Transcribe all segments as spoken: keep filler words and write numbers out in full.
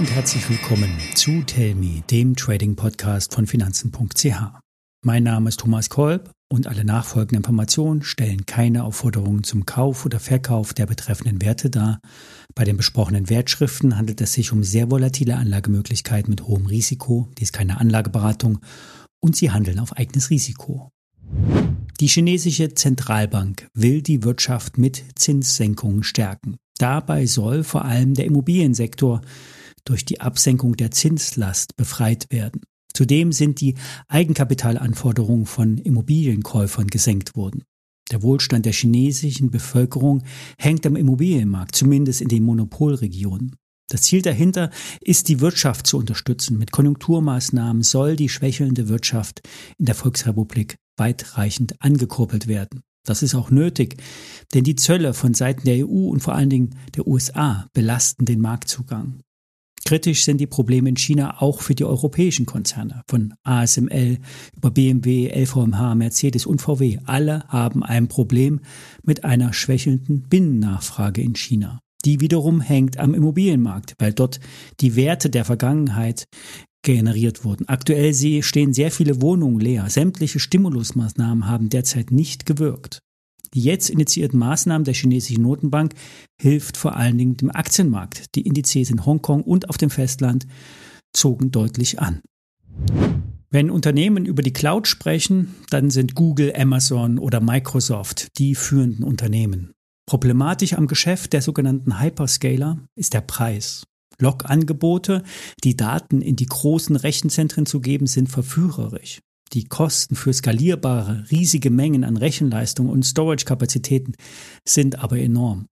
und herzlich willkommen zu Tell Me, dem Trading-Podcast von Finanzen punkt c h. Mein Name ist Thomas Kolb und alle nachfolgenden Informationen stellen keine Aufforderungen zum Kauf oder Verkauf der betreffenden Werte dar. Bei den besprochenen Wertschriften handelt es sich um sehr volatile Anlagemöglichkeiten mit hohem Risiko. Dies ist keine Anlageberatung und sie handeln auf eigenes Risiko. Die chinesische Zentralbank will die Wirtschaft mit Zinssenkungen stärken. Dabei soll vor allem der Immobiliensektor durch die Absenkung der Zinslast befreit werden. Zudem sind die Eigenkapitalanforderungen von Immobilienkäufern gesenkt worden. Der Wohlstand der chinesischen Bevölkerung hängt am Immobilienmarkt, zumindest in den Monopolregionen. Das Ziel dahinter ist, die Wirtschaft zu unterstützen. Mit Konjunkturmaßnahmen soll die schwächelnde Wirtschaft in der Volksrepublik weitreichend angekurbelt werden. Das ist auch nötig, denn die Zölle von Seiten der E U und vor allen Dingen der U S A belasten den Marktzugang. Kritisch sind die Probleme in China auch für die europäischen Konzerne, von A S M L über B M W, L V M H, Mercedes und V W. Alle haben ein Problem mit einer schwächelnden Binnennachfrage in China. Die wiederum hängt am Immobilienmarkt, weil dort die Werte der Vergangenheit generiert wurden. Aktuell stehen sehr viele Wohnungen leer. Sämtliche Stimulusmaßnahmen haben derzeit nicht gewirkt. Die jetzt initiierten Maßnahmen der chinesischen Notenbank hilft vor allen Dingen dem Aktienmarkt. Die Indizes in Hongkong und auf dem Festland zogen deutlich an. Wenn Unternehmen über die Cloud sprechen, dann sind Google, Amazon oder Microsoft die führenden Unternehmen. Problematisch am Geschäft der sogenannten Hyperscaler ist der Preis. Log-Angebote, die Daten in die großen Rechenzentren zu geben, sind verführerisch. Die Kosten für skalierbare, riesige Mengen an Rechenleistung und Storage-Kapazitäten sind aber enorm.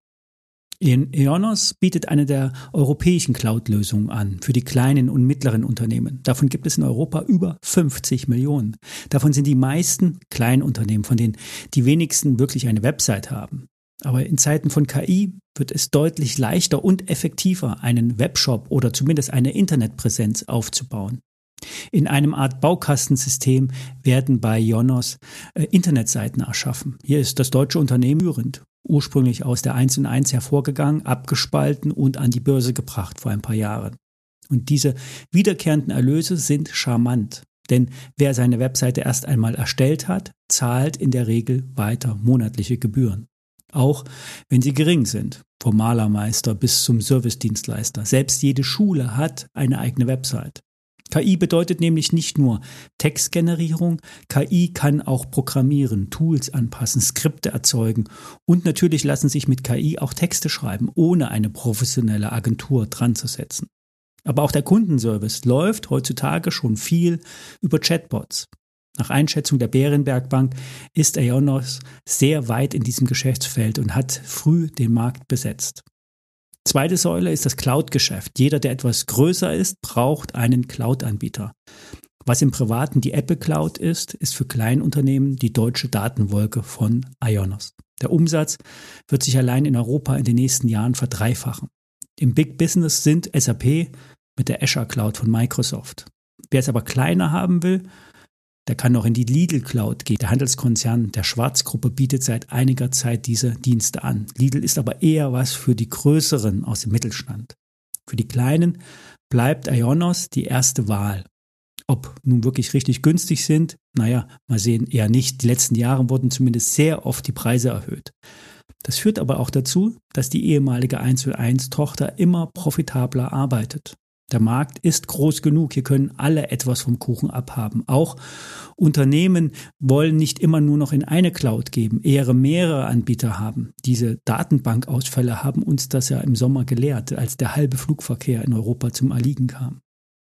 Ionos bietet eine der europäischen Cloud-Lösungen an für die kleinen und mittleren Unternehmen. Davon gibt es in Europa über fünfzig Millionen. Davon sind die meisten Kleinunternehmen, von denen die wenigsten wirklich eine Website haben. Aber in Zeiten von K I wird es deutlich leichter und effektiver, einen Webshop oder zumindest eine Internetpräsenz aufzubauen. In einem Art Baukastensystem werden bei Ionos äh, Internetseiten erschaffen. Hier ist das deutsche Unternehmen führend, ursprünglich aus der eins und eins hervorgegangen, abgespalten und an die Börse gebracht vor ein paar Jahren. Und diese wiederkehrenden Erlöse sind charmant, denn wer seine Webseite erst einmal erstellt hat, zahlt in der Regel weiter monatliche Gebühren. Auch wenn sie gering sind, vom Malermeister bis zum Servicedienstleister. Selbst jede Schule hat eine eigene Website. K I bedeutet nämlich nicht nur Textgenerierung, K I kann auch programmieren, Tools anpassen, Skripte erzeugen und natürlich lassen sich mit K I auch Texte schreiben, ohne eine professionelle Agentur dran zu setzen. Aber auch der Kundenservice läuft heutzutage schon viel über Chatbots. Nach Einschätzung der Berenberg Bank ist Ionos sehr weit in diesem Geschäftsfeld und hat früh den Markt besetzt. Zweite Säule ist das Cloud-Geschäft. Jeder, der etwas größer ist, braucht einen Cloud-Anbieter. Was im Privaten die Apple Cloud ist, ist für Kleinunternehmen die deutsche Datenwolke von Ionos. Der Umsatz wird sich allein in Europa in den nächsten Jahren verdreifachen. Im Big Business sind S A P mit der Azure Cloud von Microsoft. Wer es aber kleiner haben will, der kann auch in die Lidl Cloud gehen. Der Handelskonzern der Schwarz-Gruppe bietet seit einiger Zeit diese Dienste an. Lidl ist aber eher was für die Größeren aus dem Mittelstand. Für die Kleinen bleibt Ionos die erste Wahl. Ob nun wirklich richtig günstig sind, naja, mal sehen, eher nicht. Die letzten Jahre wurden zumindest sehr oft die Preise erhöht. Das führt aber auch dazu, dass die ehemalige eins und eins Tochter immer profitabler arbeitet. Der Markt ist groß genug, hier können alle etwas vom Kuchen abhaben. Auch Unternehmen wollen nicht immer nur noch in eine Cloud geben, eher mehrere Anbieter haben. Diese Datenbankausfälle haben uns das ja im Sommer gelehrt, als der halbe Flugverkehr in Europa zum Erliegen kam.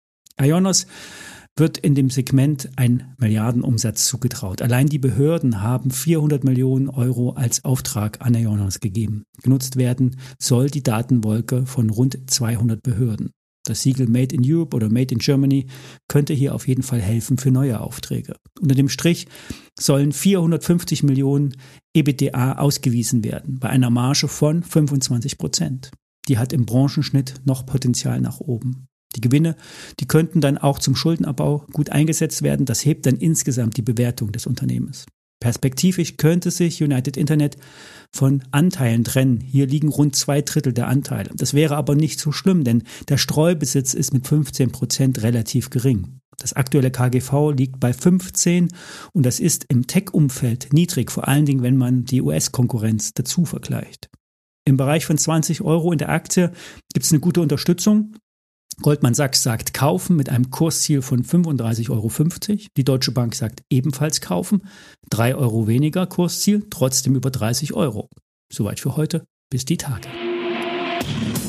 Ionos wird in dem Segment ein Milliardenumsatz zugetraut. Allein die Behörden haben vierhundert Millionen Euro als Auftrag an Ionos gegeben. Genutzt werden soll die Datenwolke von rund zweihundert Behörden. Das Siegel Made in Europe oder Made in Germany könnte hier auf jeden Fall helfen für neue Aufträge. Unter dem Strich sollen vierhundertfünfzig Millionen EBITDA ausgewiesen werden, bei einer Marge von fünfundzwanzig Prozent. Die hat im Branchenschnitt noch Potenzial nach oben. Die Gewinne, die könnten dann auch zum Schuldenabbau gut eingesetzt werden. Das hebt dann insgesamt die Bewertung des Unternehmens. Perspektivisch könnte sich United Internet von Anteilen trennen. Hier liegen rund zwei Drittel der Anteile. Das wäre aber nicht so schlimm, denn der Streubesitz ist mit fünfzehn Prozent relativ gering. Das aktuelle K G V liegt bei fünfzehn und das ist im Tech-Umfeld niedrig, vor allen Dingen, wenn man die U S-Konkurrenz dazu vergleicht. Im Bereich von zwanzig Euro in der Aktie gibt es eine gute Unterstützung. Goldman Sachs sagt kaufen mit einem Kursziel von fünfunddreißig Euro fünfzig. Die Deutsche Bank sagt ebenfalls kaufen. drei Euro weniger Kursziel, trotzdem über dreißig Euro. Soweit für heute. Bis die Tage.